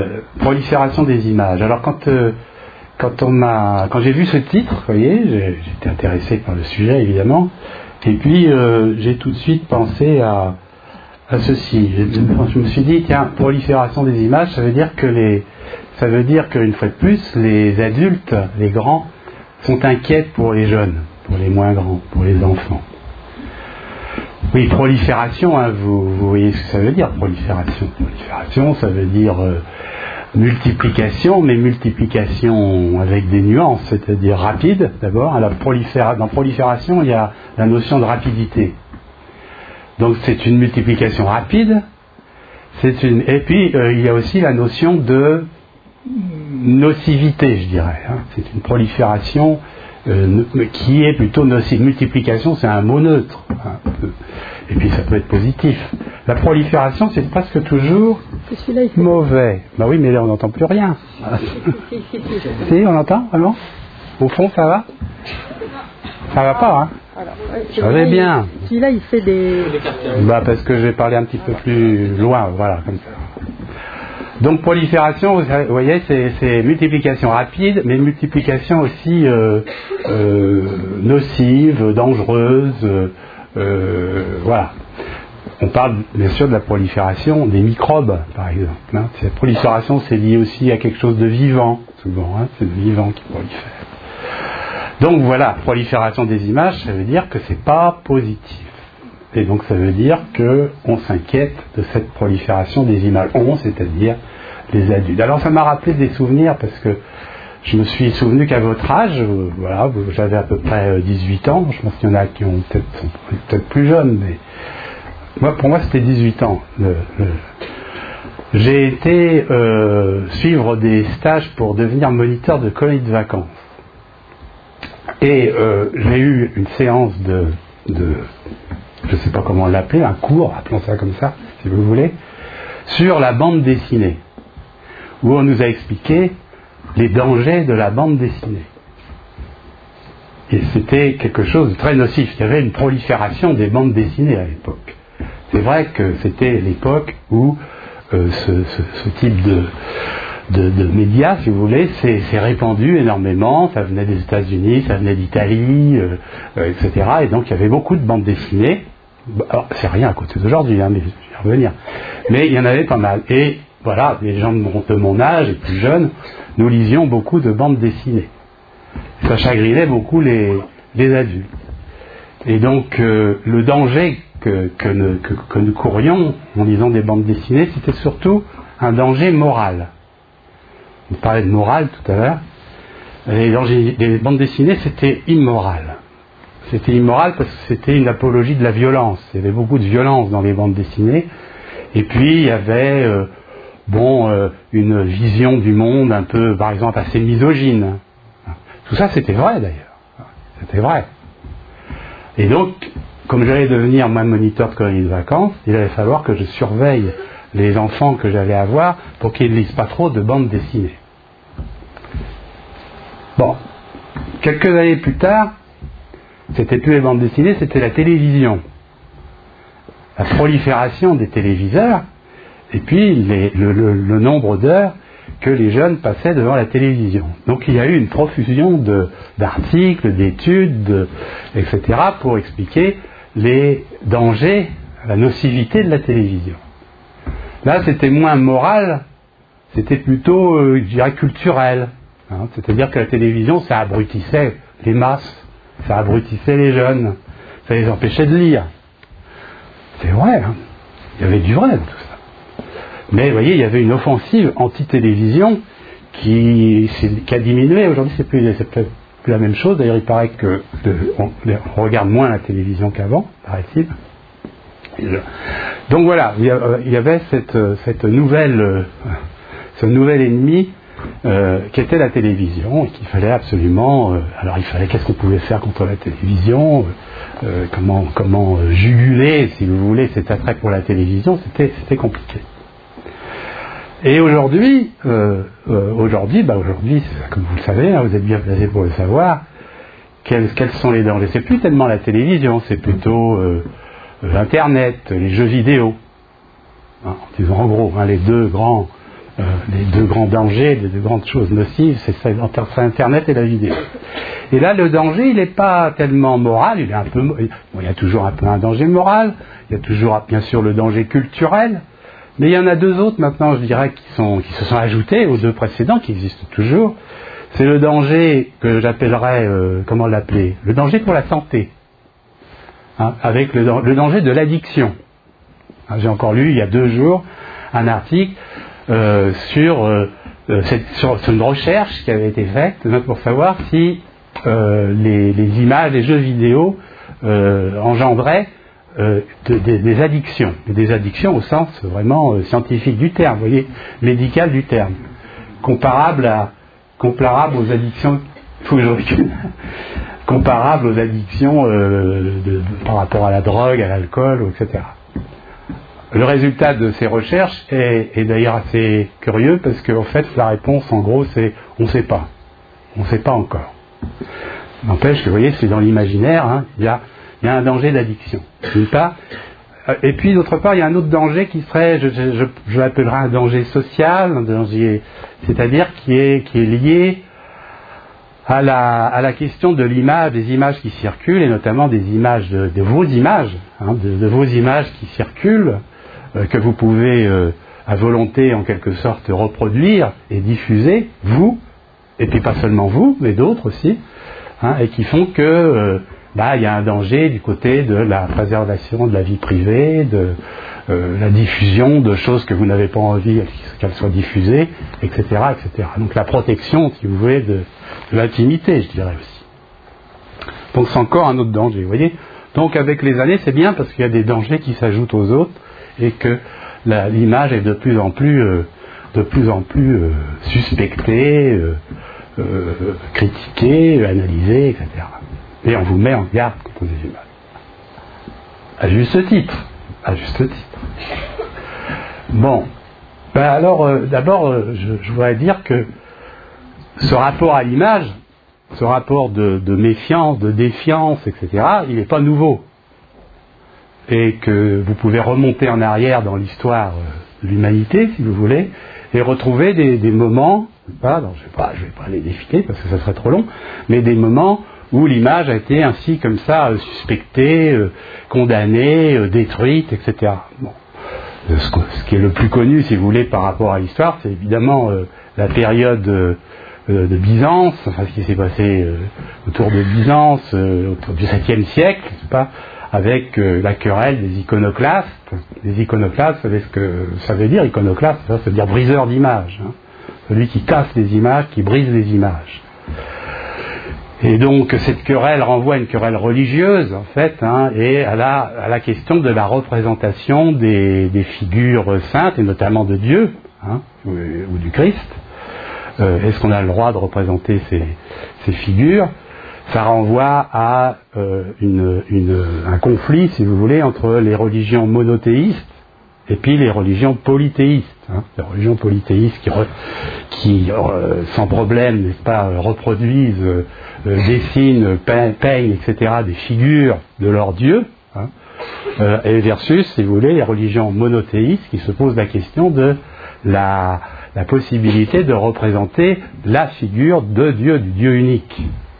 Prolifération des images. Alors quand j'ai vu ce titre, vous voyez, j'étais intéressé par le sujet évidemment, et puis j'ai tout de suite pensé à ceci. Je me suis dit, tiens, prolifération des images, ça veut dire qu'une fois de plus, les adultes, les grands, sont inquiets pour les jeunes, pour les moins grands, pour les enfants. Oui, prolifération, hein, vous voyez ce que ça veut dire, prolifération. Prolifération, ça veut dire multiplication, mais multiplication avec des nuances, c'est-à-dire rapide, d'abord. Dans prolifération, il y a la notion de rapidité. Donc c'est une multiplication rapide, et puis il y a aussi la notion de nocivité, je dirais. Hein. C'est une prolifération qui est plutôt nocive. Multiplication, c'est un mot neutre. Hein. Et puis ça peut être positif. La prolifération, c'est presque toujours mauvais. Bah oui, mais là on n'entend plus rien. Si, on entend vraiment? Au fond, ça va? Ça va pas, hein? Ça va bien. Celui-là, il fait des... Bah parce que je vais parler un petit peu plus loin, voilà, comme ça. Donc prolifération, vous voyez, c'est multiplication rapide, mais multiplication aussi nocive, dangereuse, voilà. On parle bien sûr de la prolifération des microbes, par exemple. Hein. Cette prolifération, c'est lié aussi à quelque chose de vivant, souvent. Hein. C'est le vivant qui prolifère. Donc voilà, prolifération des images, ça veut dire que c'est pas positif. Et donc ça veut dire qu'on s'inquiète de cette prolifération des images. On, c'est-à-dire les adultes. Alors ça m'a rappelé des souvenirs parce que je me suis souvenu qu'à votre âge, voilà, j'avais à peu près 18 ans, je pense qu'il y en a qui sont peut-être plus jeunes, mais pour moi c'était 18 ans. J'ai été suivre des stages pour devenir moniteur de colonies de vacances. Et j'ai eu une séance de je ne sais pas comment l'appeler, un cours, appelons ça comme ça, si vous voulez, sur la bande dessinée, où on nous a expliqué les dangers de la bande dessinée. Et c'était quelque chose de très nocif. Il y avait une prolifération des bandes dessinées à l'époque. C'est vrai que c'était l'époque où ce type de médias, si vous voulez, s'est répandu énormément. Ça venait des États-Unis, ça venait d'Italie, etc. Et donc il y avait beaucoup de bandes dessinées. Alors, c'est rien à côté d'aujourd'hui, hein, mais je vais y revenir. Mais il y en avait pas mal. Et voilà, les gens de mon âge et plus jeunes, nous lisions beaucoup de bandes dessinées. Ça chagrinait beaucoup les adultes. Et donc, le danger que nous courions en lisant des bandes dessinées, c'était surtout un danger moral. On parlait de morale tout à l'heure. Les bandes dessinées, c'était immoral. C'était immoral parce que c'était une apologie de la violence. Il y avait beaucoup de violence dans les bandes dessinées. Et puis, il y avait une vision du monde un peu, par exemple, assez misogyne. Tout ça, c'était vrai, d'ailleurs. C'était vrai. Et donc, comme j'allais devenir moi moniteur de colonie de vacances, il allait falloir que je surveille les enfants que j'allais avoir pour qu'ils ne lisent pas trop de bandes dessinées. Bon. Quelques années plus tard, c'était plus les bandes dessinées, c'était la télévision. La prolifération des téléviseurs, et puis le nombre d'heures que les jeunes passaient devant la télévision. Donc il y a eu une profusion d'articles, d'études, etc. pour expliquer les dangers, la nocivité de la télévision. Là, c'était moins moral, c'était plutôt, je dirais, culturel. Hein. C'est-à-dire que la télévision, ça abrutissait les masses. Ça abrutissait les jeunes, ça les empêchait de lire. C'est vrai, hein. Il y avait du vrai dans tout ça. Mais vous voyez, il y avait une offensive anti-télévision qui a diminué. Aujourd'hui, c'est peut-être plus la même chose. D'ailleurs, il paraît qu'on regarde moins la télévision qu'avant, paraît-il. Donc voilà, il y avait ce nouvel ennemi qui était la télévision, et qu'il fallait absolument... qu'est-ce qu'on pouvait faire contre la télévision, comment juguler, si vous voulez, cet attrait pour la télévision, c'était compliqué. Et aujourd'hui, comme vous le savez, hein, vous êtes bien placé pour le savoir, quels sont les dangers. C'est plus tellement la télévision, c'est plutôt Internet, les jeux vidéo. Hein, disons en gros, hein, les deux grands les deux grands dangers, les deux grandes choses nocives, c'est ça, entre Internet et la vidéo. Et là, le danger, il n'est pas tellement moral, il est un peu, bon, il y a toujours un peu un danger moral, il y a toujours, bien sûr, le danger culturel, mais il y en a deux autres maintenant, je dirais, qui se sont ajoutés aux deux précédents, qui existent toujours. C'est le danger que j'appellerais, comment l'appeler ? Le danger pour la santé, hein, avec le danger de l'addiction. Hein, j'ai encore lu il y a 2 jours un article sur une recherche qui avait été faite pour savoir si les images, les jeux vidéo engendraient des addictions, des addictions au sens vraiment scientifique du terme, vous voyez, médical du terme, comparable aux addictions, comparable aux addictions par rapport à la drogue, à l'alcool, etc. Le résultat de ces recherches est d'ailleurs assez curieux parce qu'en fait la réponse en gros c'est on ne sait pas. On ne sait pas encore. N'empêche que vous voyez c'est dans l'imaginaire, hein, il y a un danger d'addiction. D'une part. Et puis d'autre part il y a un autre danger qui serait, je l'appellerais un danger social, un danger, c'est-à-dire qui est lié à la question de l'image, des images qui circulent et notamment des images de vos images, hein, de vos images qui circulent. Que vous pouvez à volonté en quelque sorte reproduire et diffuser, vous, et puis pas seulement vous, mais d'autres aussi, hein, et qui font que il y a un danger du côté de la préservation de la vie privée, de la diffusion de choses que vous n'avez pas envie qu'elles soient diffusées, etc., etc. Donc la protection, si vous voulez, de l'intimité, je dirais aussi. Donc c'est encore un autre danger, vous voyez. Donc avec les années, c'est bien parce qu'il y a des dangers qui s'ajoutent aux autres, et que l'image est de plus en plus suspectée, critiquée, analysée, etc. Et on vous met en garde contre les images. À juste titre. Bon. Alors, d'abord, je voudrais dire que ce rapport à l'image, ce rapport de méfiance, de défiance, etc., il n'est pas nouveau. Et que vous pouvez remonter en arrière dans l'histoire de l'humanité, si vous voulez, et retrouver des moments, je vais pas les défiler parce que ça serait trop long, mais des moments où l'image a été ainsi comme ça suspectée, condamnée, détruite, etc. Bon. Ce qui est le plus connu, si vous voulez, par rapport à l'histoire, c'est évidemment la période de Byzance, enfin ce qui s'est passé autour de Byzance, autour du 7e siècle, n'est-ce pas, avec la querelle des iconoclastes. Les iconoclastes, vous savez ce que ça veut dire, iconoclaste, ça veut dire briseur d'images. Hein. Celui qui casse les images, qui brise les images. Et donc cette querelle renvoie à une querelle religieuse, en fait, hein, et à la question de la représentation des figures saintes, et notamment de Dieu, hein, ou du Christ. Est-ce qu'on a le droit de représenter ces figures ? Ça renvoie à un conflit, si vous voulez, entre les religions monothéistes et puis les religions polythéistes. Hein. Les religions polythéistes qui sans problème, n'est-ce pas, reproduisent, dessinent, peignent, etc., des figures de leur Dieu, hein, et versus, si vous voulez, les religions monothéistes qui se posent la question de la possibilité de représenter la figure de Dieu, du Dieu unique.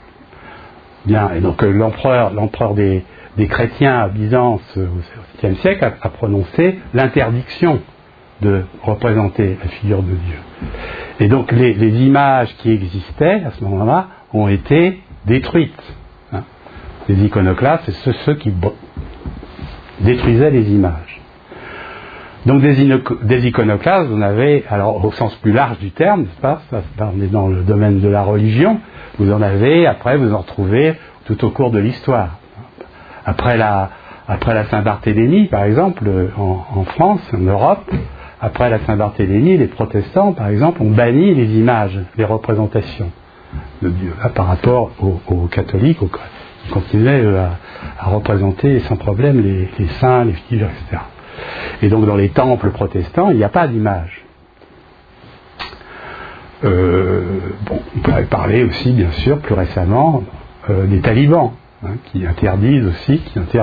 Bien, et donc l'empereur des chrétiens à Byzance au VIIe siècle a prononcé l'interdiction de représenter la figure de Dieu. Et donc les images qui existaient à ce moment-là ont été détruites. Hein. Les iconoclastes, c'est ceux qui détruisaient les images. Donc des iconoclastes, vous en avez, alors au sens plus large du terme, n'est-ce pas, ça, on est dans le domaine de la religion, vous en avez, après vous en retrouvez tout au cours de l'histoire. Après la Saint-Barthélemy, par exemple, en France, en Europe, après la Saint-Barthélemy, les protestants, par exemple, ont banni les images, les représentations de Dieu, là, par rapport aux catholiques, qui continuaient à représenter sans problème les saints, les figures, etc. Et donc dans les temples protestants, il n'y a pas d'image. On pourrait parler aussi, bien sûr, plus récemment, des talibans, hein, qui interdisent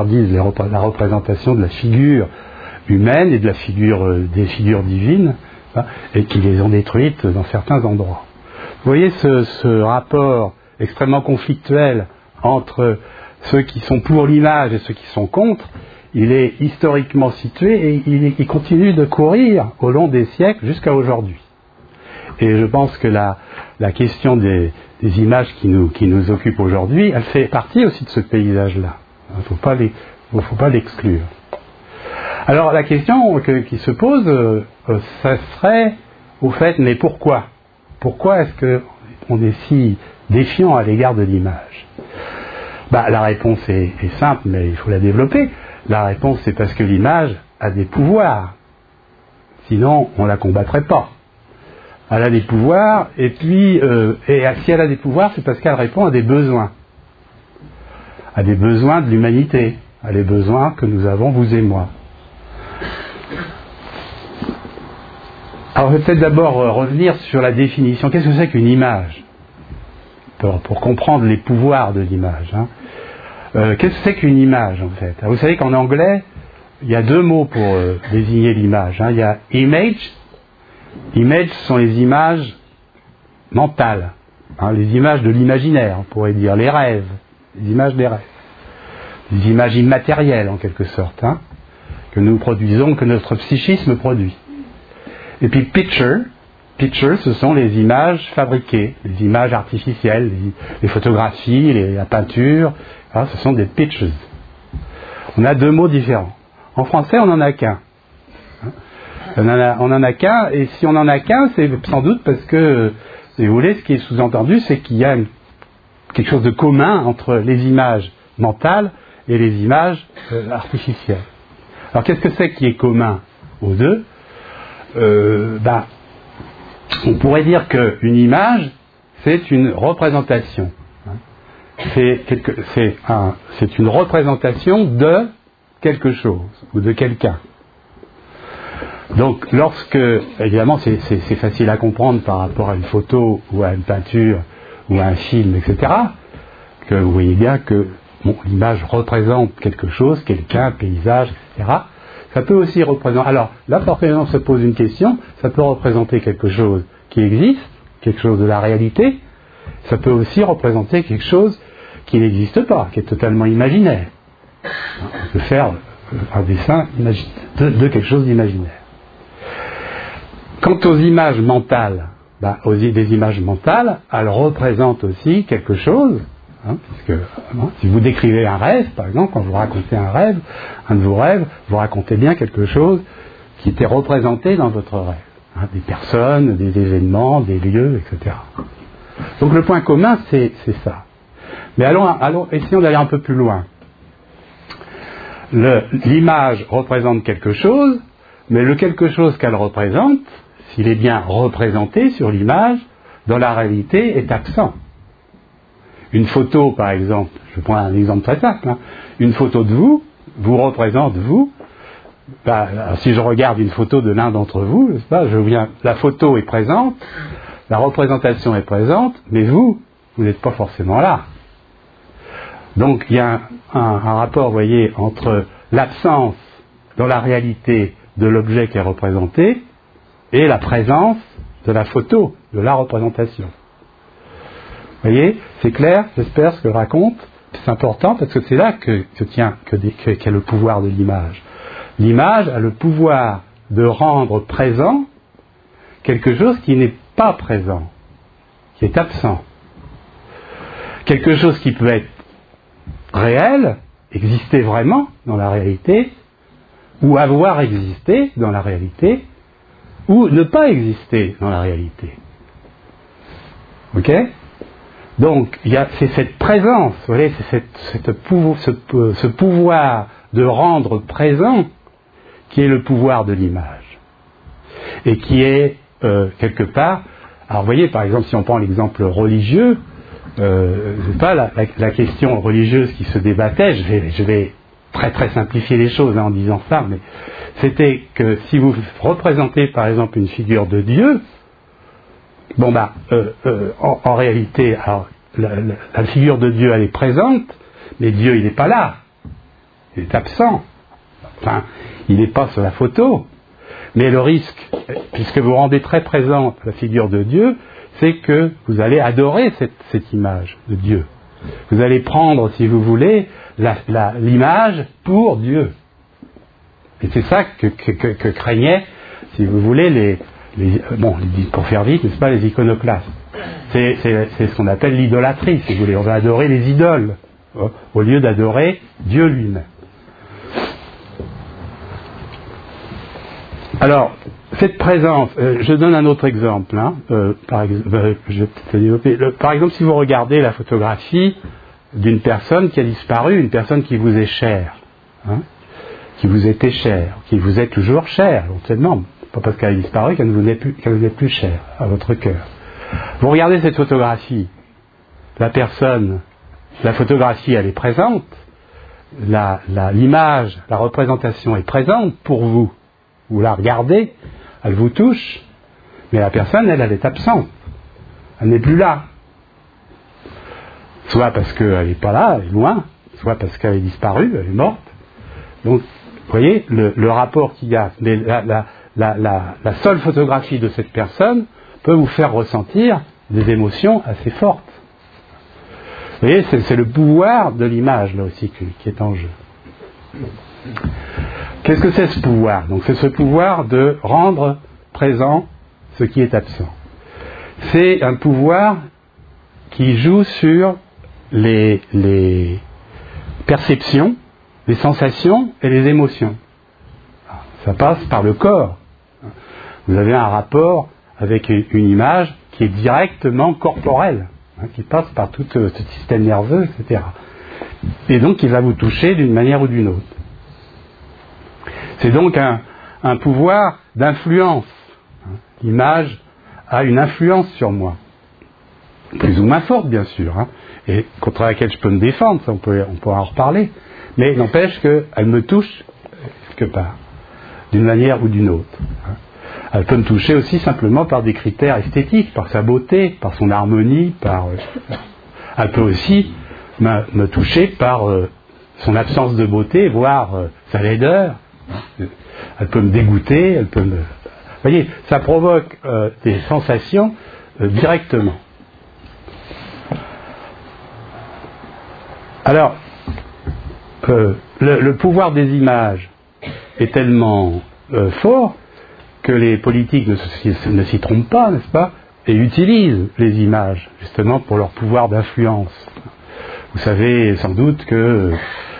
la représentation de la figure humaine et des figures divines et qui les ont détruites dans certains endroits. Vous voyez ce rapport extrêmement conflictuel entre ceux qui sont pour l'image et ceux qui sont contre, il est historiquement situé et il continue de courir au long des siècles jusqu'à aujourd'hui. Et je pense que la question des images qui nous occupent aujourd'hui, elle fait partie aussi de ce paysage-là. Il ne faut pas l'exclure. Alors la question qui se pose, ça serait au fait, mais pourquoi ? Pourquoi est-ce qu'on est si défiant à l'égard de l'image ? La réponse est simple, mais il faut la développer. La réponse, c'est parce que l'image a des pouvoirs. Sinon, on ne la combattrait pas. Elle a des pouvoirs, et puis, si elle a des pouvoirs, c'est parce qu'elle répond à des besoins. À des besoins de l'humanité, à des besoins que nous avons, vous et moi. Alors, je vais peut-être d'abord revenir sur la définition. Qu'est-ce que c'est qu'une image ? Pour comprendre les pouvoirs de l'image. Qu'est-ce que c'est qu'une image, en fait ? Alors, vous savez qu'en anglais, il y a deux mots pour désigner l'image. Il y a image. Image, ce sont les images mentales. Les images de l'imaginaire, on pourrait dire. Les rêves. Les images des rêves. Les images immatérielles, en quelque sorte. Que nous produisons, que notre psychisme produit. Et puis picture, ce sont les images fabriquées, les images artificielles, les photographies, la peinture, ce sont des pictures. On a deux mots différents. En français, on n'en a qu'un. On en a qu'un, et si on n'en a qu'un, c'est sans doute parce que, si vous voulez, ce qui est sous-entendu, c'est qu'il y a quelque chose de commun entre les images mentales et les images artificielles. Alors qu'est-ce que c'est qui est commun aux deux ? On pourrait dire qu'une image, c'est une représentation. C'est une représentation de quelque chose ou de quelqu'un. Donc, évidemment, c'est facile à comprendre par rapport à une photo ou à une peinture ou à un film, etc., que vous voyez bien que l'image représente quelque chose, quelqu'un, un paysage, etc., ça peut aussi représenter... Alors, là, forcément, se pose une question. Ça peut représenter quelque chose qui existe, quelque chose de la réalité. Ça peut aussi représenter quelque chose qui n'existe pas, qui est totalement imaginaire. On peut faire un dessin de quelque chose d'imaginaire. Quant aux images mentales, des images mentales, elles représentent aussi quelque chose. Puisque, si vous décrivez un rêve, par exemple, quand vous racontez un de vos rêves, vous racontez bien quelque chose qui était représenté dans votre rêve. Des personnes, des événements, des lieux, etc. Donc le point commun, c'est ça. Mais essayons d'aller un peu plus loin. L'image représente quelque chose, mais le quelque chose qu'elle représente, s'il est bien représenté sur l'image, dans la réalité, est absent. Une photo, par exemple, je prends un exemple très simple, une photo de vous représente vous. Si je regarde une photo de l'un d'entre vous, n'est-ce pas, la photo est présente, la représentation est présente, mais vous n'êtes pas forcément là. Donc il y a un rapport, vous voyez, entre l'absence dans la réalité de l'objet qui est représenté et la présence de la photo, de la représentation. Vous voyez, c'est clair, j'espère ce que je raconte. C'est important parce que c'est là qu'est le pouvoir de l'image. L'image a le pouvoir de rendre présent quelque chose qui n'est pas présent, qui est absent. Quelque chose qui peut être réel, exister vraiment dans la réalité, ou avoir existé dans la réalité, ou ne pas exister dans la réalité. Ok ? Donc, c'est cette présence, vous voyez, c'est ce pouvoir de rendre présent qui est le pouvoir de l'image. Et qui est, quelque part... Alors, vous voyez, par exemple, si on prend l'exemple religieux, la question religieuse qui se débattait, je vais très très simplifier les choses en disant ça, mais c'était que si vous représentez, par exemple, une figure de Dieu, en réalité, alors, la figure de Dieu, elle est présente, mais Dieu, il n'est pas là. Il est absent. Enfin, il n'est pas sur la photo. Mais le risque, puisque vous rendez très présente la figure de Dieu, c'est que vous allez adorer cette image de Dieu. Vous allez prendre, si vous voulez, l'image pour Dieu. Et c'est ça que craignaient, si vous voulez, pour faire vite, n'est-ce pas, les iconoclastes. C'est ce qu'on appelle l'idolâtrie, si vous voulez. On va adorer les idoles, au lieu d'adorer Dieu lui-même. Alors, cette présence, je donne un autre exemple. Par exemple, si vous regardez la photographie d'une personne qui a disparu, une personne qui vous est chère, qui vous était chère, qui vous est toujours chère, éventuellement, pas parce qu'elle a disparu qu'elle ne vous est plus chère à votre cœur. Vous regardez cette photographie, la photographie elle est présente, l'image, la représentation est présente pour vous. Vous la regardez, elle vous touche, mais la personne, elle est absente. Elle n'est plus là. Soit parce qu'elle n'est pas là, elle est loin, soit parce qu'elle est disparue, elle est morte. Donc, vous voyez, le rapport qu'il y a. Mais la seule photographie de cette personne peut vous faire ressentir des émotions assez fortes. Vous voyez, c'est le pouvoir de l'image, là aussi, qui est en jeu. Qu'est-ce que c'est ce pouvoir? Donc c'est ce pouvoir de rendre présent ce qui est absent. C'est un pouvoir qui joue sur les perceptions, les sensations et les émotions. Ça passe par le corps. Vous avez un rapport avec une image qui est directement corporelle, qui passe par tout ce système nerveux, etc. Et donc qui va vous toucher d'une manière ou d'une autre. C'est donc un pouvoir d'influence. L'image a une influence sur moi. Plus ou moins forte, bien sûr, et contre laquelle je peux me défendre, ça on pourra en reparler. Mais il n'empêche qu'elle me touche quelque part, d'une manière ou d'une autre. Elle peut me toucher aussi simplement par des critères esthétiques, par sa beauté, par son harmonie, elle peut aussi me toucher par son absence de beauté, voire sa laideur. Elle peut me dégoûter, elle peut me... Vous voyez, ça provoque des sensations directement. Alors, le pouvoir des images est tellement fort que les politiques ne s'y trompent pas, n'est-ce pas, et utilisent les images, justement, pour leur pouvoir d'influence. Vous savez sans doute que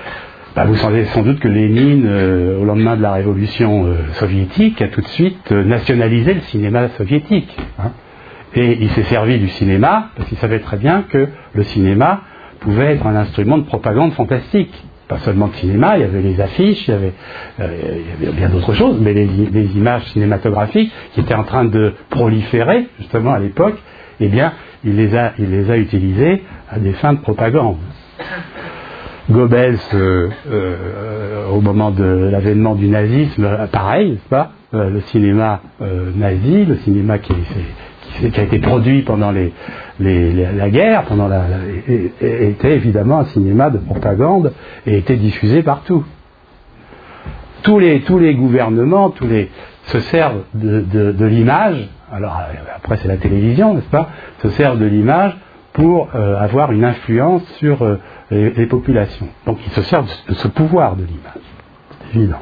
Lénine, au lendemain de la révolution soviétique, a tout de suite nationalisé le cinéma soviétique. Et il s'est servi du cinéma, parce qu'il savait très bien que le cinéma pouvait être un instrument de propagande fantastique. Pas seulement de cinéma, il y avait les affiches, il y avait bien d'autres choses, mais les images cinématographiques qui étaient en train de proliférer, justement à l'époque, eh bien, il les a utilisées à des fins de propagande. Goebbels, au moment de l'avènement du nazisme, pareil, n'est-ce pas, le cinéma nazi, le cinéma qui a été produit pendant la guerre, était évidemment un cinéma de propagande et était diffusé partout. Tous les gouvernements, se servent de l'image, alors après c'est la télévision, n'est-ce pas, se servent de l'image pour avoir une influence sur les populations. Donc ils se servent de ce pouvoir de l'image, c'est évident.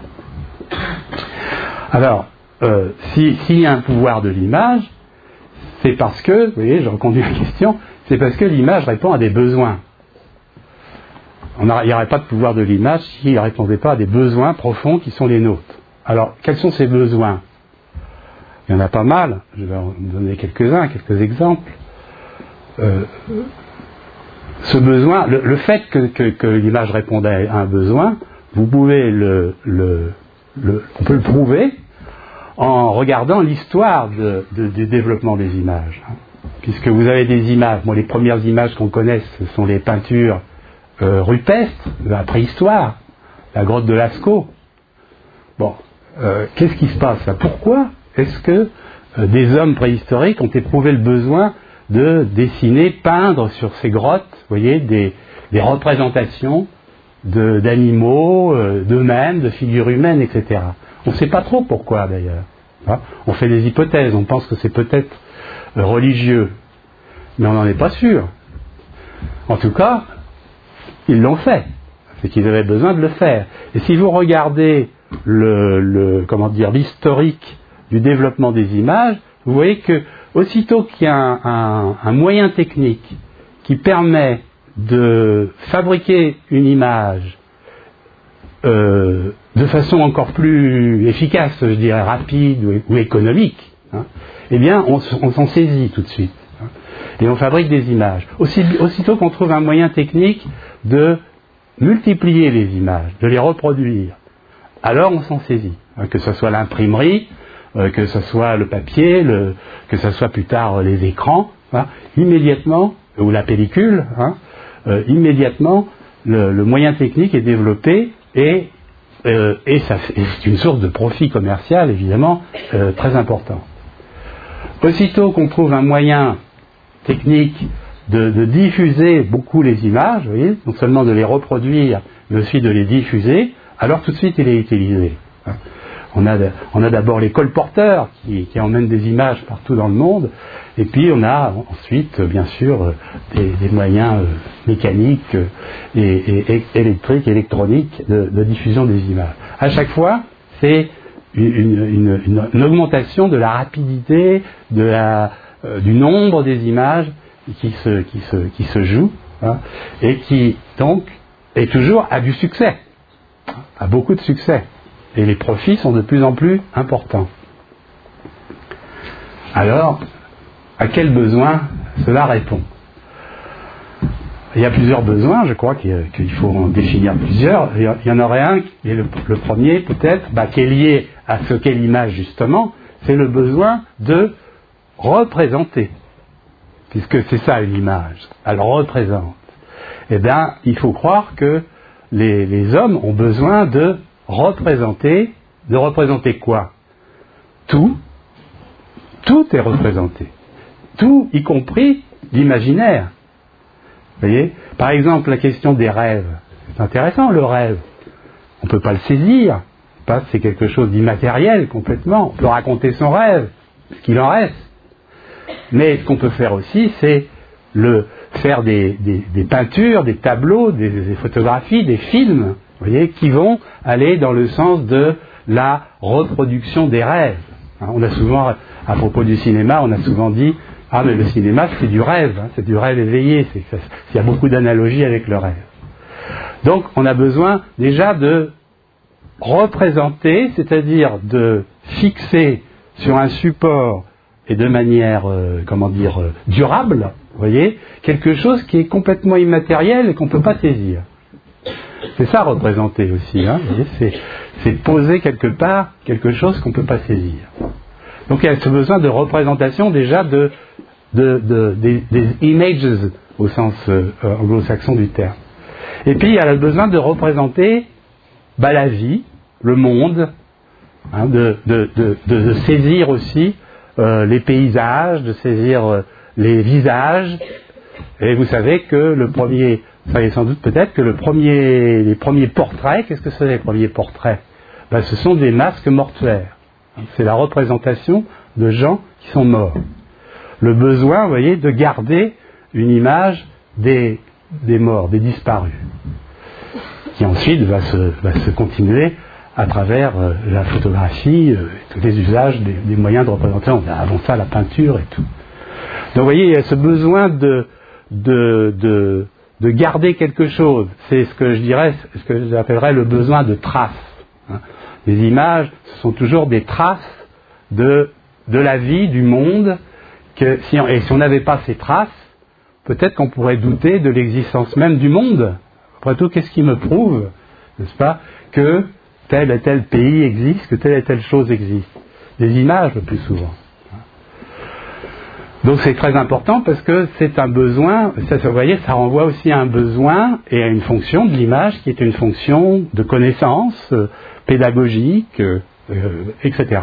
Alors, s'il y a un pouvoir de l'image, c'est parce que, vous voyez, je reconduis la question, c'est parce que l'image répond à des besoins. Il n'y aurait pas de pouvoir de l'image s'il ne répondait pas à des besoins profonds qui sont les nôtres. Alors, quels sont ces besoins? Il y en a pas mal, je vais en donner quelques-uns, quelques exemples. Ce besoin, le fait que l'image réponde à un besoin, vous pouvez on peut le prouver en regardant l'histoire du développement des images. Puisque vous avez des images, les premières images qu'on connaisse, ce sont les peintures rupestres de la préhistoire, la grotte de Lascaux. Bon, qu'est-ce qui se passe là? Pourquoi est-ce que des hommes préhistoriques ont éprouvé le besoin de dessiner, peindre sur ces grottes, vous voyez, des représentations d'animaux, d'eux-mêmes, de figures humaines, etc. On ne sait pas trop pourquoi d'ailleurs. On fait des hypothèses, on pense que c'est peut-être religieux, mais on n'en est pas sûr. En tout cas, ils l'ont fait, c'est qu'ils avaient besoin de le faire. Et si vous regardez l'historique du développement des images, vous voyez que aussitôt qu'il y a un moyen technique qui permet de fabriquer une image de façon encore plus efficace, je dirais rapide ou économique, eh bien on s'en saisit tout de suite. Et on fabrique des images. Aussitôt qu'on trouve un moyen technique de multiplier les images, de les reproduire, alors on s'en saisit. Que ce soit l'imprimerie, que ce soit le papier, que ce soit plus tard les écrans, immédiatement, ou la pellicule, immédiatement le moyen technique est développé et c'est une source de profit commercial évidemment très importante. Aussitôt qu'on trouve un moyen technique de diffuser beaucoup les images, vous voyez, non seulement de les reproduire, mais aussi de les diffuser, alors tout de suite il est utilisé. On a d'abord les colporteurs qui emmènent des images partout dans le monde, et puis on a ensuite, bien sûr, des moyens mécaniques et électriques, électroniques de diffusion des images. À chaque fois, c'est une augmentation de la rapidité, du nombre des images qui se jouent, et qui donc est toujours à du succès, à beaucoup de succès. Et les profits sont de plus en plus importants. Alors, à quel besoin cela répond? Il y a plusieurs besoins, je crois qu'il faut en définir plusieurs. Il y en aurait un, et le premier peut-être, qui est lié à ce qu'est l'image justement, c'est le besoin de représenter. Puisque c'est ça une image, elle représente. Eh bien, il faut croire que les hommes ont besoin de représenter quoi? Tout est représenté. Tout, y compris l'imaginaire. Vous voyez? Par exemple, la question des rêves. C'est intéressant, le rêve. On ne peut pas le saisir. C'est quelque chose d'immatériel complètement. On peut raconter son rêve, ce qu'il en reste. Mais ce qu'on peut faire aussi, c'est faire des peintures, des tableaux, des photographies, des films, vous voyez, qui vont aller dans le sens de la reproduction des rêves. On a souvent, à propos du cinéma, on a souvent dit « Ah, mais le cinéma, c'est du rêve, c'est du rêve éveillé, il y a beaucoup d'analogies avec le rêve. » Donc, on a besoin déjà de représenter, c'est-à-dire de fixer sur un support et de manière, durable, vous voyez, quelque chose qui est complètement immatériel et qu'on ne peut pas saisir. C'est ça représenter aussi, vous voyez, c'est poser quelque part quelque chose qu'on ne peut pas saisir. Donc il y a ce besoin de représentation déjà des images au sens anglo-saxon du terme. Et puis il y a le besoin de représenter la vie, le monde, de saisir aussi les paysages, de saisir les visages. Et vous savez que vous savez sans doute peut-être que les premiers portraits, qu'est-ce que c'est les premiers portraits? Ce sont des masques mortuaires. C'est la représentation de gens qui sont morts. Le besoin, vous voyez, de garder une image des morts, des disparus, qui ensuite va se continuer à travers la photographie, tous les usages des moyens de représentation. Avant ça, la peinture et tout. Donc vous voyez, il y a ce besoin de garder quelque chose. C'est ce que j'appellerais le besoin de traces. Les images, ce sont toujours des traces de la vie, du monde, et si on n'avait pas ces traces, peut-être qu'on pourrait douter de l'existence même du monde. Après tout, qu'est-ce qui me prouve, n'est-ce pas, que tel et tel pays existe, que telle et telle chose existe? Des images le plus souvent. Donc c'est très important parce que c'est un besoin, vous voyez, ça renvoie aussi à un besoin et à une fonction de l'image qui est une fonction de connaissance, pédagogique, etc.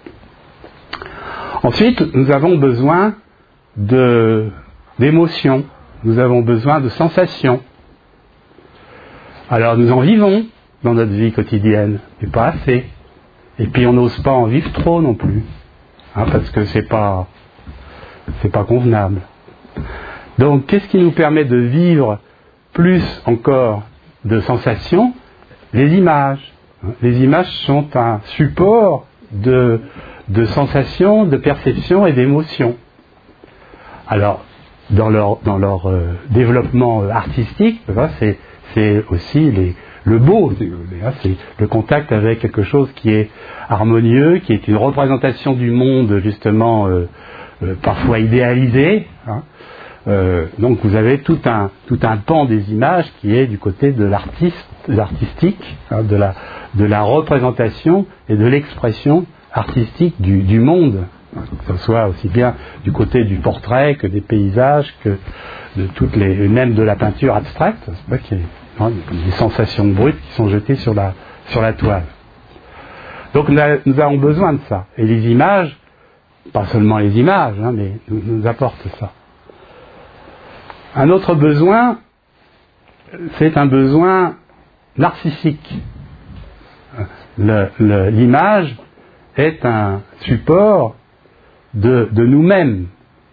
Ensuite, nous avons besoin d'émotions, nous avons besoin de sensations. Alors nous en vivons dans notre vie quotidienne, mais pas assez. Et puis on n'ose pas en vivre trop non plus, hein, parce que c'est pas convenable. Donc qu'est-ce qui nous permet de vivre plus encore de sensations? Les images. Les images sont un support de sensations, de perceptions et d'émotions. Alors, dans leur développement artistique, c'est aussi le beau, c'est le contact avec quelque chose qui est harmonieux, qui est une représentation du monde justement parfois idéalisé. Hein. Donc vous avez tout un pan des images qui est du côté de l'artistique, hein, de la représentation et de l'expression artistique du monde, que ce soit aussi bien du côté du portrait que des paysages, que de même de la peinture abstraite, c'est pas qu'il y a des sensations brutes qui sont jetées sur la toile. Donc nous avons besoin de ça. Et les images, pas seulement les images, hein, mais nous apportent ça. Un autre besoin, c'est un besoin narcissique. L'image est un support de nous-mêmes.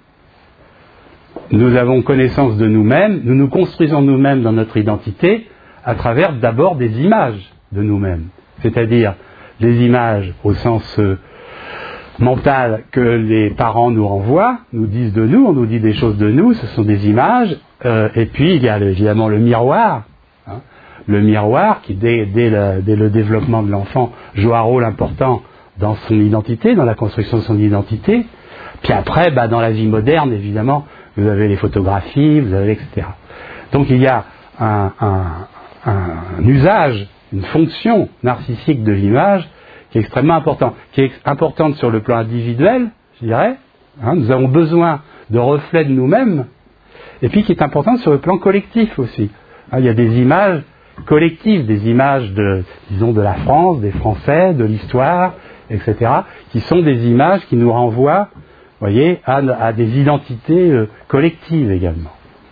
Nous avons connaissance de nous-mêmes, nous nous construisons nous-mêmes dans notre identité à travers d'abord des images de nous-mêmes. C'est-à-dire des images au sens mental que les parents nous renvoient, nous disent de nous, on nous dit des choses de nous, ce sont des images, et puis il y a évidemment le miroir, hein, le miroir qui dès le développement de l'enfant joue un rôle important dans son identité, dans la construction de son identité, puis après dans la vie moderne évidemment vous avez les photographies, vous avez etc. Donc il y a un usage, une fonction narcissique de l'image qui est extrêmement important, qui est importante sur le plan individuel, je dirais, hein, nous avons besoin de reflets de nous-mêmes, et puis qui est importante sur le plan collectif aussi. Hein, il y a des images collectives, des images disons de la France, des Français, de l'histoire, etc., qui sont des images qui nous renvoient, voyez, à des identités collectives également.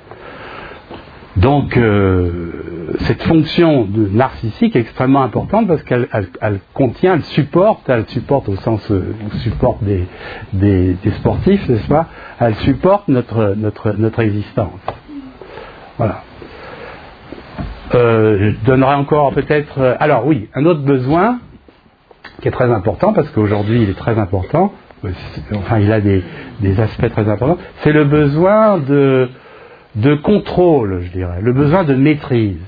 Donc cette fonction narcissique est extrêmement importante parce qu'elle contient, elle supporte au sens supporte des sportifs, n'est-ce pas? Elle supporte notre existence. Voilà. Je donnerai encore peut-être. Alors oui, un autre besoin qui est très important parce qu'aujourd'hui il est très important. Enfin, il a des aspects très importants. C'est le besoin de contrôle, je dirais, le besoin de maîtrise.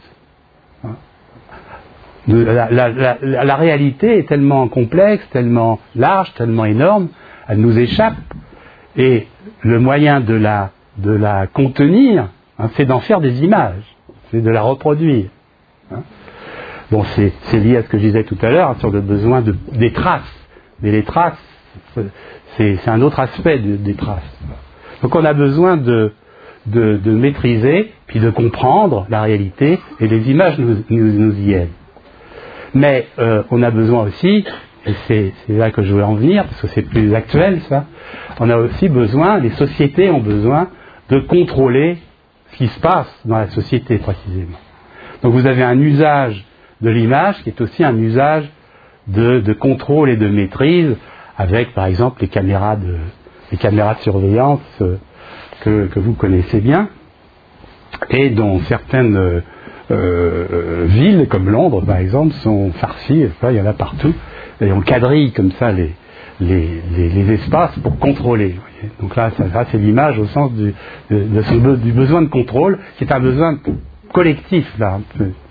La réalité est tellement complexe, tellement large, tellement énorme, elle nous échappe, et le moyen de la contenir, hein, c'est d'en faire des images, c'est de la reproduire. Hein. Bon, c'est lié à ce que je disais tout à l'heure, hein, sur le besoin des traces, mais les traces, c'est un autre aspect des traces. Donc on a besoin de maîtriser, puis de comprendre la réalité, et les images nous y aident. Mais on a besoin aussi, et c'est là que je veux en venir, parce que c'est plus actuel ça, on a aussi besoin, les sociétés ont besoin de contrôler ce qui se passe dans la société précisément. Donc vous avez un usage de l'image qui est aussi un usage de contrôle et de maîtrise, avec par exemple les caméras de surveillance que vous connaissez bien, et dont certaines villes comme Londres par exemple sont farcies, il y en a partout, et on quadrille comme ça les espaces pour contrôler. Voyez. Donc là c'est l'image au sens du besoin de contrôle, qui est un besoin collectif là.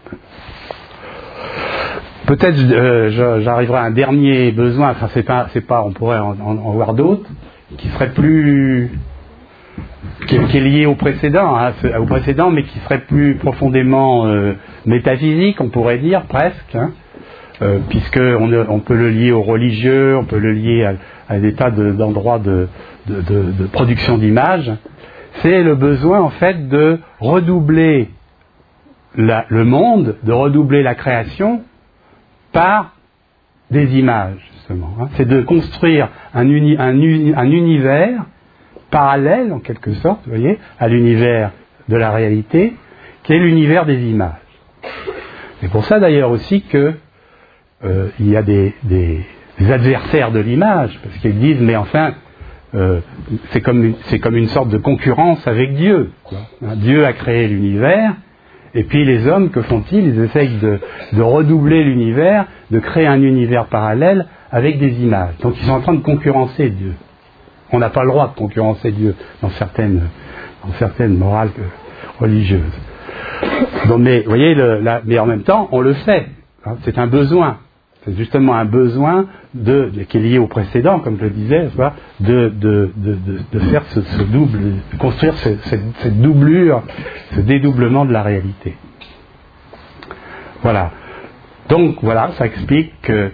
Peut-être j'arriverai à un dernier besoin, enfin c'est pas, on pourrait en voir d'autres, qui serait plus, qui est lié au précédent, mais qui serait plus profondément métaphysique, on pourrait dire presque, hein, puisque on peut le lier au religieux, on peut le lier à des tas d'endroits de production d'images. C'est le besoin en fait de redoubler le monde, de redoubler la création par des images, justement. Hein. C'est de construire un univers parallèle, en quelque sorte, vous voyez, à l'univers de la réalité, qui est l'univers des images. C'est pour ça, d'ailleurs, aussi que il y a des adversaires de l'image, parce qu'ils disent mais enfin c'est comme une sorte de concurrence avec Dieu, quoi. Dieu a créé l'univers, et puis les hommes, que font-ils? Ils essayent de redoubler l'univers, de créer un univers parallèle avec des images. Donc ils sont en train de concurrencer Dieu. On n'a pas le droit de concurrencer Dieu dans certaines morales religieuses. Donc, mais vous voyez, mais en même temps, on le fait. Hein, c'est un besoin. C'est justement un besoin qui est lié au précédent, comme je le disais, de faire ce double, de construire cette doublure, ce dédoublement de la réalité. Voilà. Donc voilà, ça explique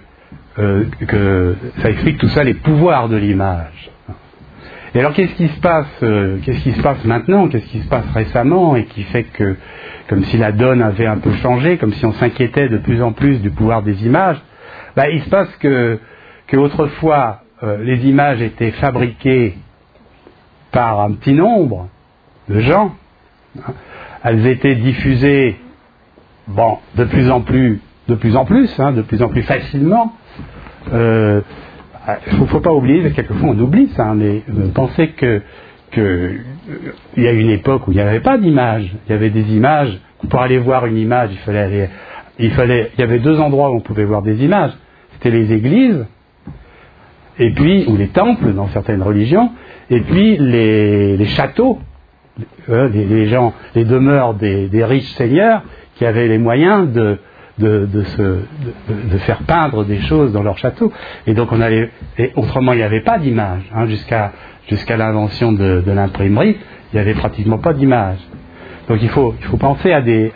ça explique tout ça, les pouvoirs de l'image. Et alors qu'est-ce qui se passe maintenant, qu'est-ce qui se passe récemment, et qui fait que, comme si la donne avait un peu changé, comme si on s'inquiétait de plus en plus du pouvoir des images, il se passe que autrefois les images étaient fabriquées par un petit nombre de gens, hein. Elles étaient diffusées de plus en plus facilement. Il ne faut pas oublier, quelquefois on oublie ça, mais penser que il y a une époque où il n'y avait pas d'images. Il y avait des images. Pour aller voir une image, il y avait deux endroits où on pouvait voir des images. C'était les églises, et puis, ou les temples dans certaines religions, et puis les châteaux, les demeures des riches seigneurs qui avaient les moyens de faire peindre des choses dans leur château. Et donc autrement il n'y avait pas d'image, hein, jusqu'à l'invention de l'imprimerie, il n'y avait pratiquement pas d'image. Donc il faut penser à des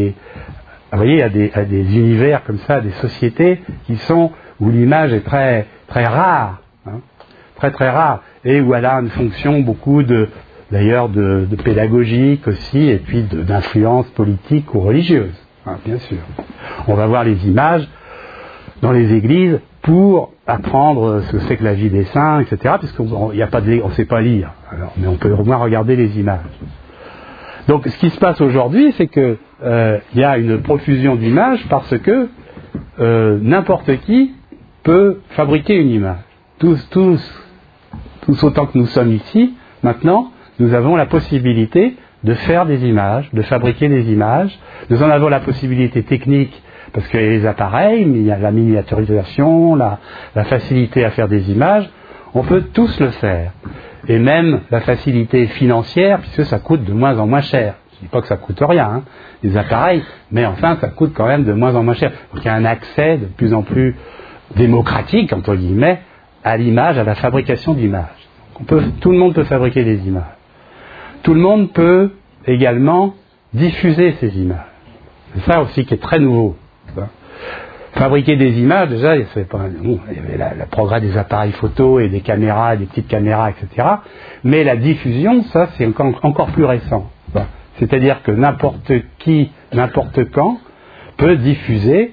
univers comme ça, des sociétés où l'image est très très rare, hein, très très rare, et où elle a une fonction d'ailleurs de pédagogique aussi, et puis d'influence politique ou religieuse. Ah, bien sûr. On va voir les images dans les églises pour apprendre ce que c'est que la vie des saints, etc. Puisqu'on ne sait pas lire. Alors, mais on peut au moins regarder les images. Donc, ce qui se passe aujourd'hui, c'est que y a une profusion d'images parce que n'importe qui peut fabriquer une image. Tous autant que nous sommes ici, maintenant, nous avons la possibilité de faire des images, de fabriquer des images. Nous en avons la possibilité technique, parce qu'il y a les appareils, il y a la miniaturisation, la facilité à faire des images. On peut tous le faire. Et même la facilité financière, puisque ça coûte de moins en moins cher. Je ne dis pas que ça coûte rien, hein, les appareils, mais enfin, ça coûte quand même de moins en moins cher. Donc il y a un accès de plus en plus démocratique, entre guillemets, à l'image, à la fabrication d'images. Tout le monde peut fabriquer des images. Tout le monde peut également diffuser ces images. C'est ça aussi qui est très nouveau. Fabriquer des images, déjà, il y avait le progrès des appareils photo et des caméras, et des petites caméras, etc. Mais la diffusion, ça, c'est encore plus récent. C'est-à-dire que n'importe qui, n'importe quand, peut diffuser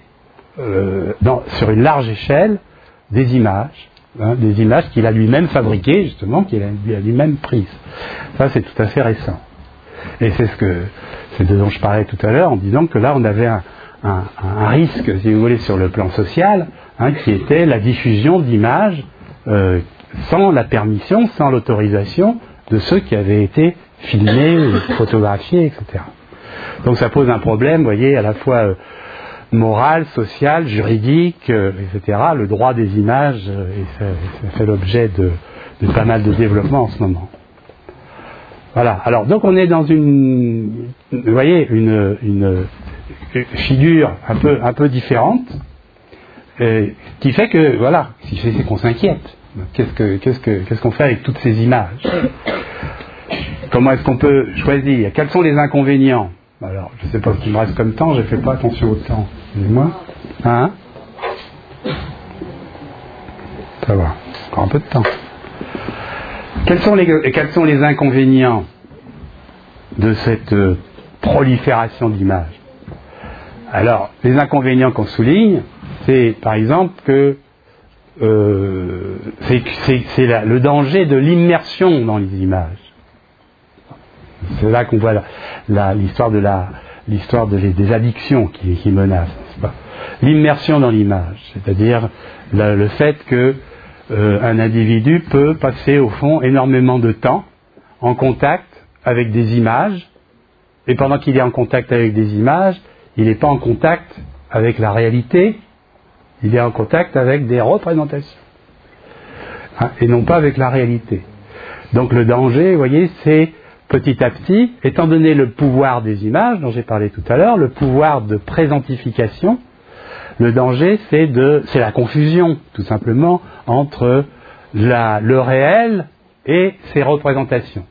sur une large échelle des images. Des images qu'il a lui-même fabriquées, justement, qu'il a lui-même prises. Ça, c'est tout à fait récent. Et c'est de dont je parlais tout à l'heure, en disant que là, on avait un risque, si vous voulez, sur le plan social, hein, qui était la diffusion d'images sans la permission, sans l'autorisation de ceux qui avaient été filmés, photographiés, etc. Donc ça pose un problème, vous voyez, à la fois moral, social, juridique, etc. Le droit des images, et ça fait l'objet de pas mal de développement en ce moment. Voilà. Alors, donc on est dans vous voyez, une figure un peu différente, qui fait que, voilà, c'est qu'on s'inquiète. Qu'est-ce qu'on fait avec toutes ces images? Comment est-ce qu'on peut choisir? Quels sont les inconvénients? Alors, je ne sais pas ce qu'il me reste comme temps, je ne fais pas attention au temps. Excusez-moi. Hein? Ça va, encore un peu de temps. Quels sont les inconvénients de cette prolifération d'images? Alors, les inconvénients qu'on souligne, c'est par exemple que c'est le danger de l'immersion dans les images. C'est là qu'on voit l'histoire de l'histoire des addictions qui menacent, n'est-ce pas? L'immersion dans l'image, c'est-à-dire le fait que un individu peut passer au fond énormément de temps en contact avec des images, et pendant qu'il est en contact avec des images, il n'est pas en contact avec la réalité, il est en contact avec des représentations, hein, et non pas avec la réalité. Donc le danger, vous voyez, c'est petit à petit, étant donné le pouvoir des images dont j'ai parlé tout à l'heure, le pouvoir de présentification, le danger c'est la confusion, tout simplement, entre le réel et ses représentations,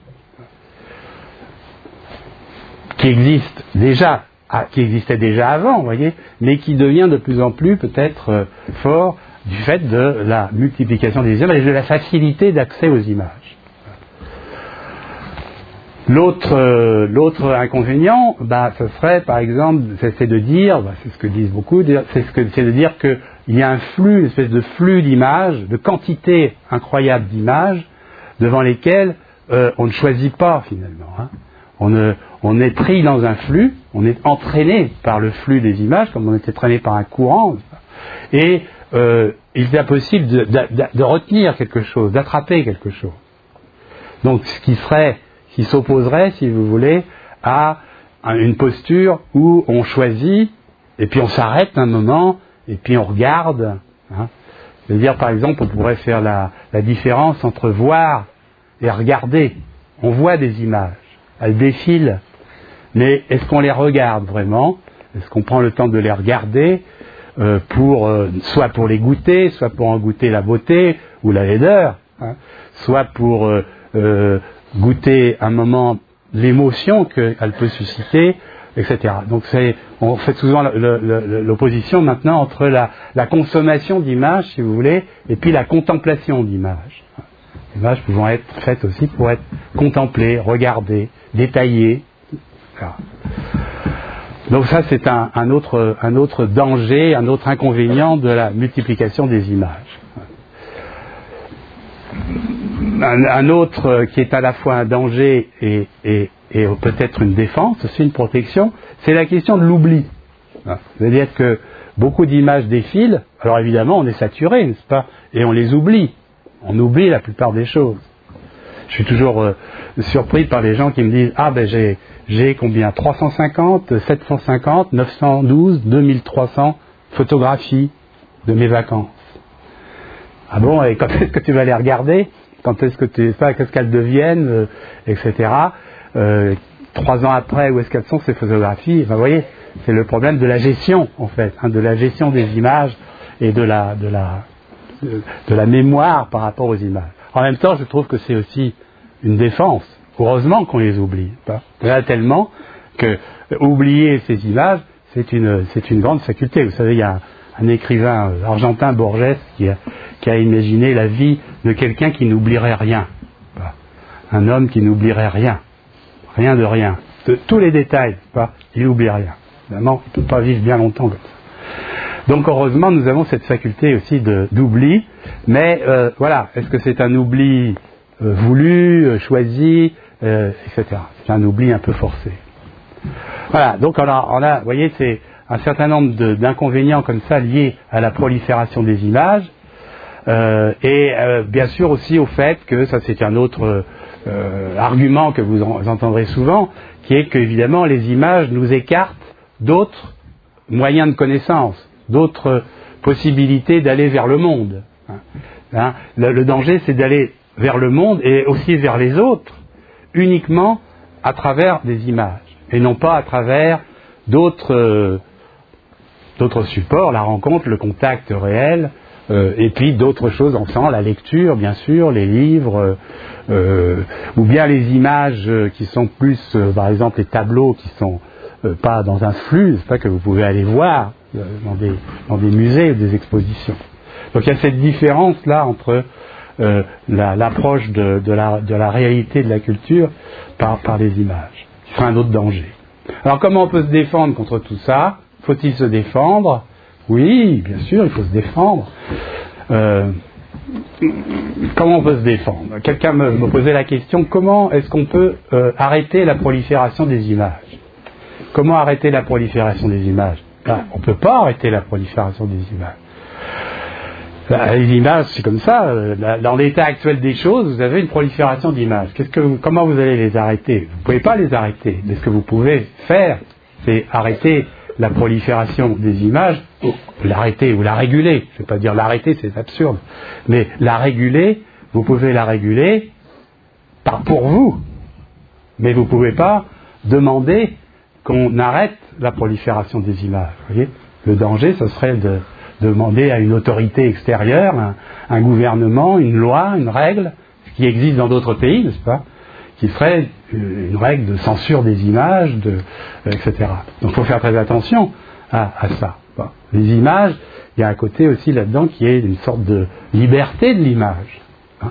qui existaient déjà avant, vous voyez, mais qui devient de plus en plus peut-être fort du fait de la multiplication des images et de la facilité d'accès aux images. L'autre inconvénient, ce serait par exemple, c'est de dire, c'est ce que disent beaucoup, c'est de dire qu'il y a un flux, une espèce de flux d'images, de quantité incroyable d'images, devant lesquelles on ne choisit pas finalement. Hein. On est pris dans un flux, on est entraîné par le flux des images, comme on est entraîné par un courant, et il est impossible de retenir quelque chose, d'attraper quelque chose. Donc ce qui s'opposerait, si vous voulez, à une posture où on choisit, et puis on s'arrête un moment, et puis on regarde. Hein. C'est-à-dire, par exemple, on pourrait faire la différence entre voir et regarder. On voit des images, elles défilent, mais est-ce qu'on les regarde vraiment? Est-ce qu'on prend le temps de les regarder soit pour les goûter, soit pour en goûter la beauté ou la laideur, hein, soit pour goûter un moment l'émotion qu'elle peut susciter, etc. Donc on fait souvent l'opposition maintenant entre la consommation d'images, si vous voulez, et puis la contemplation d'images. Les images pouvant être faites aussi pour être contemplées, regardées, détaillées, etc. Donc ça c'est un autre danger, un autre inconvénient de la multiplication des images. Un autre qui est à la fois un danger et peut-être une défense, aussi une protection, c'est la question de l'oubli. C'est-à-dire que beaucoup d'images défilent, alors évidemment on est saturé, n'est-ce pas, et on les oublie. On oublie la plupart des choses. Je suis toujours surpris par les gens qui me disent « Ah ben j'ai combien 350, 750, 912, 2300 photographies de mes vacances. » Ah bon, et quand est-ce que tu vas les regarder? Quand est-ce que qu'est-ce qu'elles deviennent, etc. 3 ans après, où est-ce qu'elles sont ces photographies? Enfin, vous voyez, c'est le problème de la gestion, en fait, hein, de la gestion des images et de la mémoire par rapport aux images. En même temps, je trouve que c'est aussi une défense. Heureusement qu'on les oublie. Il y en a tellement que oublier ces images, c'est une grande faculté. Vous savez, il y a un écrivain argentin, Borges, qui a imaginé la vie de quelqu'un qui n'oublierait rien. Un homme qui n'oublierait rien. Rien de rien. De tous les détails, il n'oublie rien. Évidemment, il ne peut pas vivre bien longtemps comme ça. Donc heureusement, nous avons cette faculté aussi d'oubli. Mais voilà, est-ce que c'est un oubli voulu, choisi, etc. C'est un oubli un peu forcé. Voilà, donc on a vous voyez, c'est un certain nombre d'inconvénients comme ça liés à la prolifération des images. Et bien sûr aussi au fait que, ça c'est un autre argument que vous entendrez souvent, qui est qu'évidemment les images nous écartent d'autres moyens de connaissance, d'autres possibilités d'aller vers le monde. Le danger c'est d'aller vers le monde et aussi vers les autres uniquement à travers des images et non pas à travers d'autres supports, la rencontre, le contact réel, et puis d'autres choses ensemble, la lecture bien sûr, les livres, ou bien les images qui sont plus, par exemple les tableaux qui sont pas dans un flux, c'est pas que vous pouvez aller voir dans des musées ou des expositions. Donc il y a cette différence là entre l'approche de la réalité de la culture par les images, qui serait un autre danger. Alors comment on peut se défendre contre tout ça? Faut-il se défendre? Oui, bien sûr, il faut se défendre. Comment on peut se défendre? Quelqu'un me posait la question, comment est-ce qu'on peut arrêter la prolifération des images? comment arrêter la prolifération des images? On ne peut pas arrêter la prolifération des images. Les images, c'est comme ça. Dans l'état actuel des choses, vous avez une prolifération d'images. Comment vous allez les arrêter? Vous ne pouvez pas les arrêter. Mais ce que vous pouvez faire, c'est arrêter la prolifération des images, l'arrêter ou la réguler. Je ne vais pas dire l'arrêter, c'est absurde. Mais la réguler, vous pouvez la réguler pour vous. Mais vous ne pouvez pas demander qu'on arrête la prolifération des images. Vous voyez, le danger, ce serait de demander à une autorité extérieure, un gouvernement, une loi, une règle, ce qui existe dans d'autres pays, n'est-ce pas, qui serait une règle de censure des images, etc. Donc il faut faire très attention à ça. Bon. Les images, il y a un côté aussi là-dedans qui est une sorte de liberté de l'image.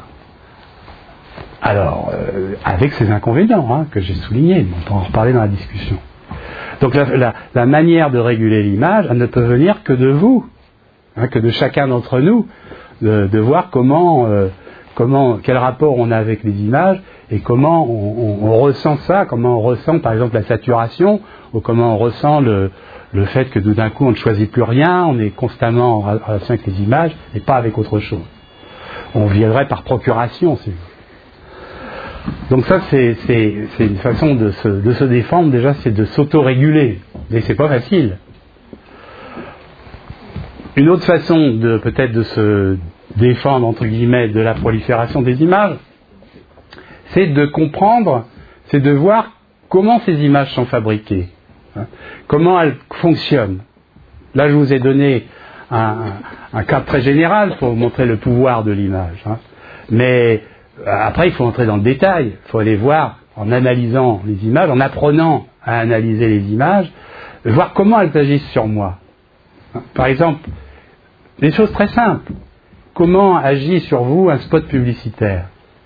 Alors, avec ses inconvénients, que j'ai soulignés, on peut en reparler dans la discussion. Donc la manière de réguler l'image, elle ne peut venir que de vous, que de chacun d'entre nous, de voir quel rapport on a avec les images et comment on ressent ça, comment on ressent par exemple la saturation, ou comment on ressent le fait que d'un coup on ne choisit plus rien, on est constamment en relation avec les images et pas avec autre chose. On viendrait par procuration, si vous voulez. Donc ça, c'est une façon de se défendre, déjà, c'est de s'auto-réguler. Mais c'est pas facile. Une autre façon peut-être de se défendre, entre guillemets, de la prolifération des images, c'est de comprendre, c'est de voir comment ces images sont fabriquées, comment elles fonctionnent. Là, je vous ai donné un cadre très général pour vous montrer le pouvoir de l'image. Mais après, il faut entrer dans le détail, il faut aller voir, en analysant les images, en apprenant à analyser les images, voir comment elles agissent sur moi. Par exemple, des choses très simples. Comment agit sur vous un spot publicitaire?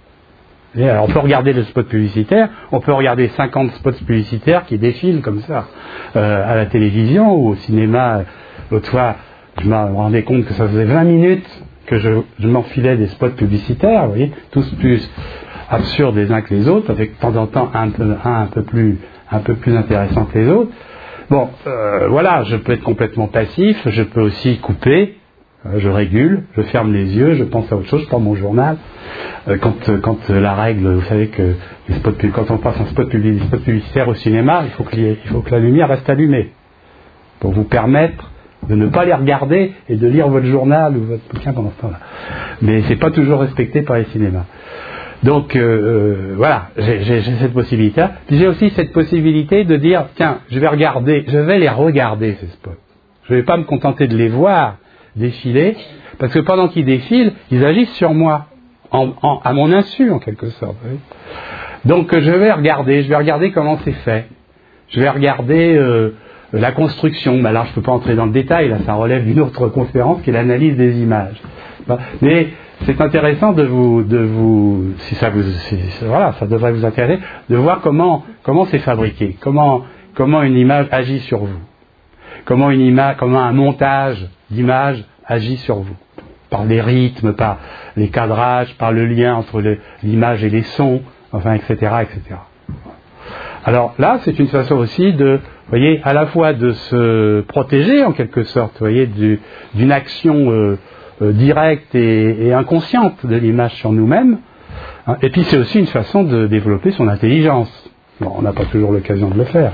Et alors, on peut regarder le spot publicitaire, on peut regarder 50 spots publicitaires qui défilent comme ça, à la télévision ou au cinéma. L'autre fois, je me rendais compte que ça faisait 20 minutes que je m'enfilais des spots publicitaires, vous voyez, tous plus absurdes les uns que les autres, avec de temps en temps un peu plus intéressant que les autres. Bon, voilà, je peux être complètement passif, je peux aussi couper, je régule, je ferme les yeux, je pense à autre chose, je prends mon journal. Quand la règle, vous savez que quand on passe un spot publicitaire au cinéma, il faut que la lumière reste allumée pour vous permettre de ne pas les regarder et de lire votre journal ou votre bouquin pendant ce temps-là. Mais c'est pas toujours respecté par les cinémas. Donc voilà, j'ai cette possibilité. Puis j'ai aussi cette possibilité de dire, tiens, je vais les regarder ces spots. Je ne vais pas me contenter de les voir défiler, parce que pendant qu'ils défilent, ils agissent sur moi, à mon insu en quelque sorte. Oui. Donc je vais regarder comment c'est fait. Je vais regarder la construction. Mais alors je ne peux pas entrer dans le détail, là ça relève d'une autre conférence qui est l'analyse des images. Mais c'est intéressant de vous voilà, ça devrait vous intéresser, de voir comment c'est fabriqué, comment une image agit sur vous, comment un montage d'image agit sur vous, par les rythmes, par les cadrages, par le lien entre l'image et les sons, enfin, etc., etc. Alors là, c'est une façon aussi voyez, à la fois de se protéger en quelque sorte, voyez, d'une action directe et inconsciente de l'image sur nous-mêmes. Et puis c'est aussi une façon de développer son intelligence. Bon, on n'a pas toujours l'occasion de le faire.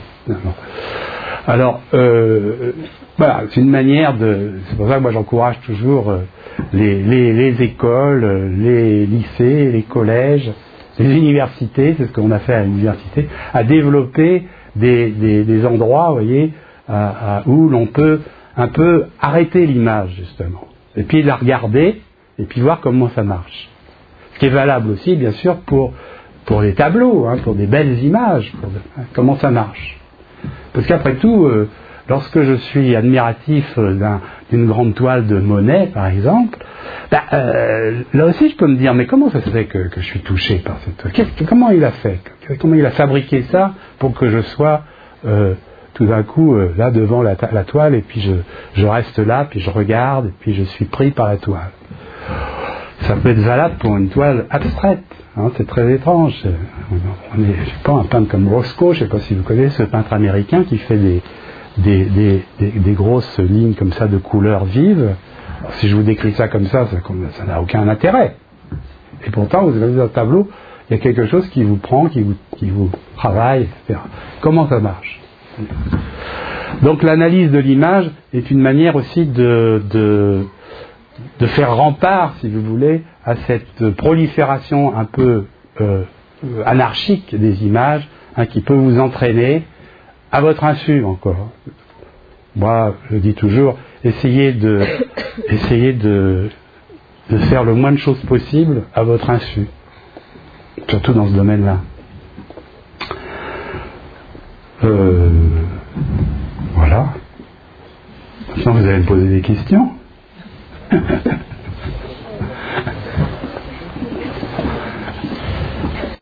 Alors, voilà, c'est une manière c'est pour ça que moi j'encourage toujours les écoles, les lycées, les collèges, les universités, c'est ce qu'on a fait à l'université, à développer des endroits, vous voyez, où l'on peut un peu arrêter l'image, justement. Et puis la regarder, et puis voir comment ça marche. Ce qui est valable aussi, bien sûr, pour les tableaux, pour des belles images, comment ça marche. Parce qu'après tout, lorsque je suis admiratif d'une grande toile de Monet, par exemple, là aussi je peux me dire, mais comment ça se fait que je suis touché par cette toile? Comment il a fait? Comment il a fabriqué ça pour que je sois tout d'un coup là devant la toile, et puis je reste là, puis je regarde, et puis je suis pris par la toile. Ça peut être valable pour une toile abstraite. Hein, c'est très étrange. Je sais pas, un peintre comme Roscoe, je ne sais pas si vous connaissez ce peintre américain qui fait des grosses lignes comme ça de couleurs vives. Alors, si je vous décris ça comme ça n'a aucun intérêt. Et pourtant, vous avez dans le tableau, il y a quelque chose qui vous prend, qui vous travaille, etc. Comment ça marche? Donc l'analyse de l'image est une manière aussi de faire rempart, si vous voulez, à cette prolifération un peu anarchique des images, hein, qui peut vous entraîner à votre insu encore. Moi, je dis toujours, essayez de faire le moins de choses possible à votre insu, surtout dans ce domaine-là. Voilà. Maintenant, vous allez me poser des questions.